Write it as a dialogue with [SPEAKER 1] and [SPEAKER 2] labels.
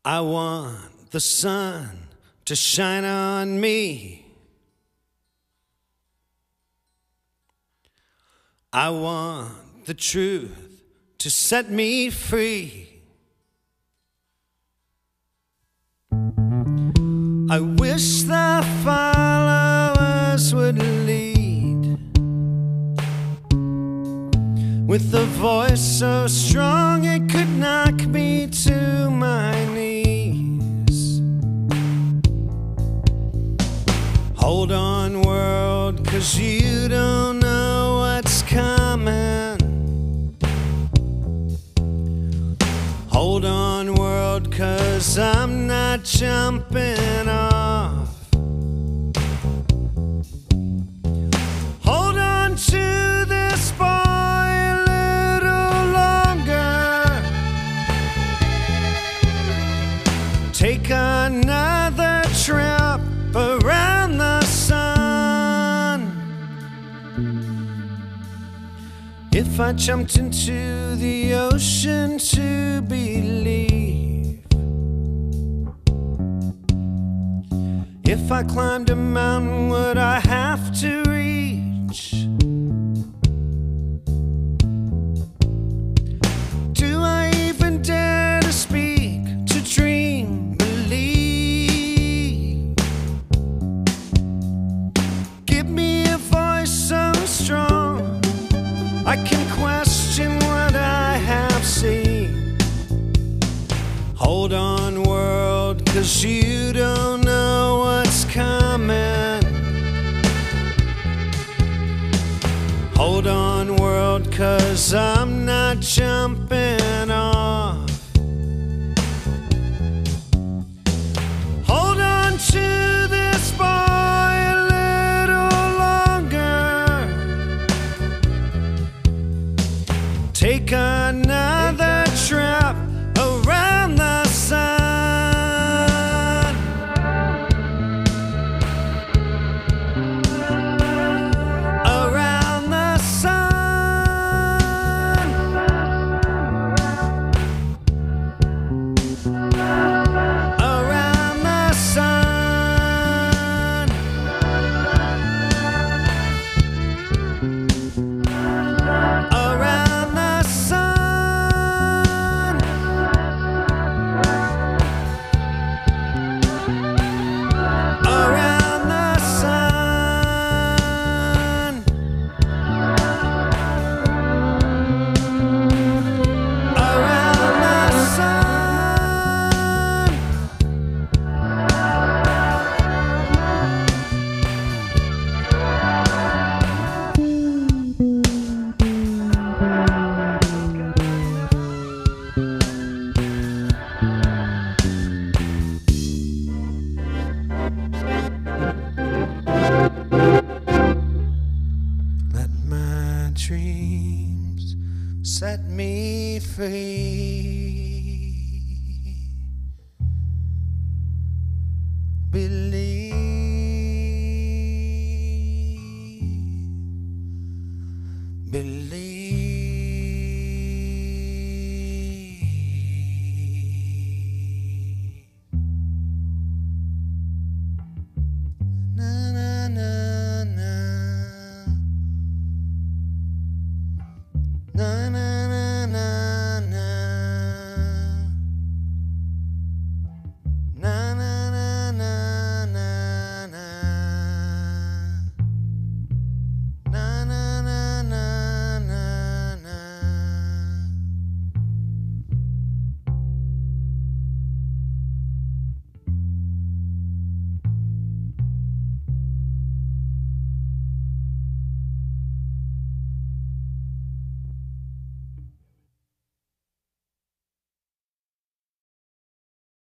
[SPEAKER 1] I want the sun to shine on me. I want the truth to set me free. I wish the followers would lead with a voice so strong it could knock me to my knees. Hold on, world, 'cause you don't know what's coming. Hold on, world, 'cause I'm not jumping off. Hold on to this boy a little longer. Take another trip around the sun. If I jumped into the ocean to believe, if I climbed a mountain, would I have to reach? Do I even dare to speak, to dream, believe? Give me a voice so strong I can question what I have seen. Hold on, world, 'cause you don't know what's coming. Hold on, world, 'cause I'm not jumping off. Hold on to this boy a little longer. Take another trip around the sun. Around the sun. Around the sun. Around the sun. Around the sun. Around the sun. Let my dreams set me free. Believe. Na na na na na na.